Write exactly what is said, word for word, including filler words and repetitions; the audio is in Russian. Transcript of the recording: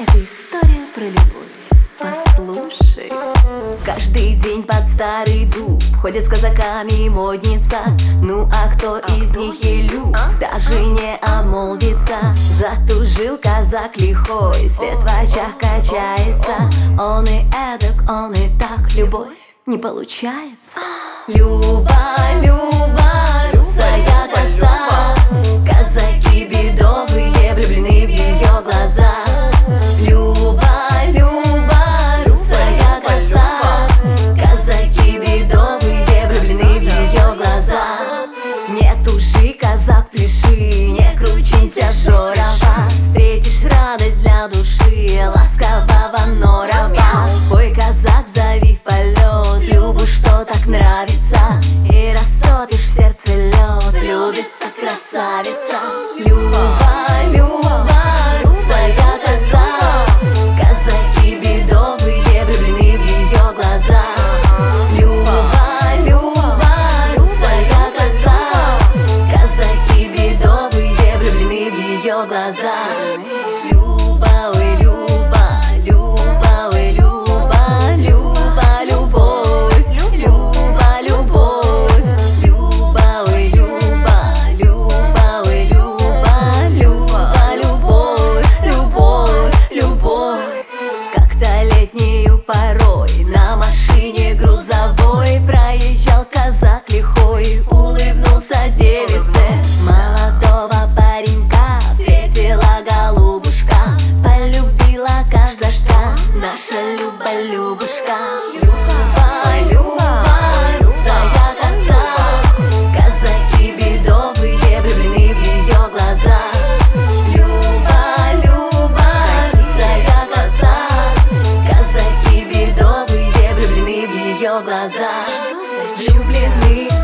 Это история про любовь, послушай. Каждый день под старый дуб ходят с казаками модница. Ну а кто а из кто? них и люб, а? даже не обмолвится. Затужил казак лихой, свет в очах качается. Он и эдак, он и так, любовь не получается. Люба, Люба, русая коса, казаки бедовые влюблены в ее глаза. Люба, Люба, русая коса, казаки бедовые влюблены в ее глаза. Не тужи, казак, пляши, не кручинься здорово. Встретишь радость для души, ласкового норова. Пой, казак, зови в полет Любу, что так нравится, и растопишь в сердце лед. Влюбится красавица. Люба, Люба, русая коса, казаки бедовые влюблены в ее глаза. Люба, Люба, русая коса, казаки бедовые влюблены в ее глаза. Люба, ой, Люба, Люба, ой, Люба, Люба, любовь, Люба, любовь, Люба, ой, Люба, Люба, ой, Люба, Люба, любовь, любовь, любовь. Как-то летнею порой на машине грузовой проезжал казак лихой, улыбнулся девице молодого паренька. Встретила голубушка, полюбила казашка, наша Люба, Любушка. Люба, Люба, русая коса, казаки бедовые влюблены в ее глаза. Люба, Люба, русая коса, казаки бедовые влюблены в ее глаза. Влюблены.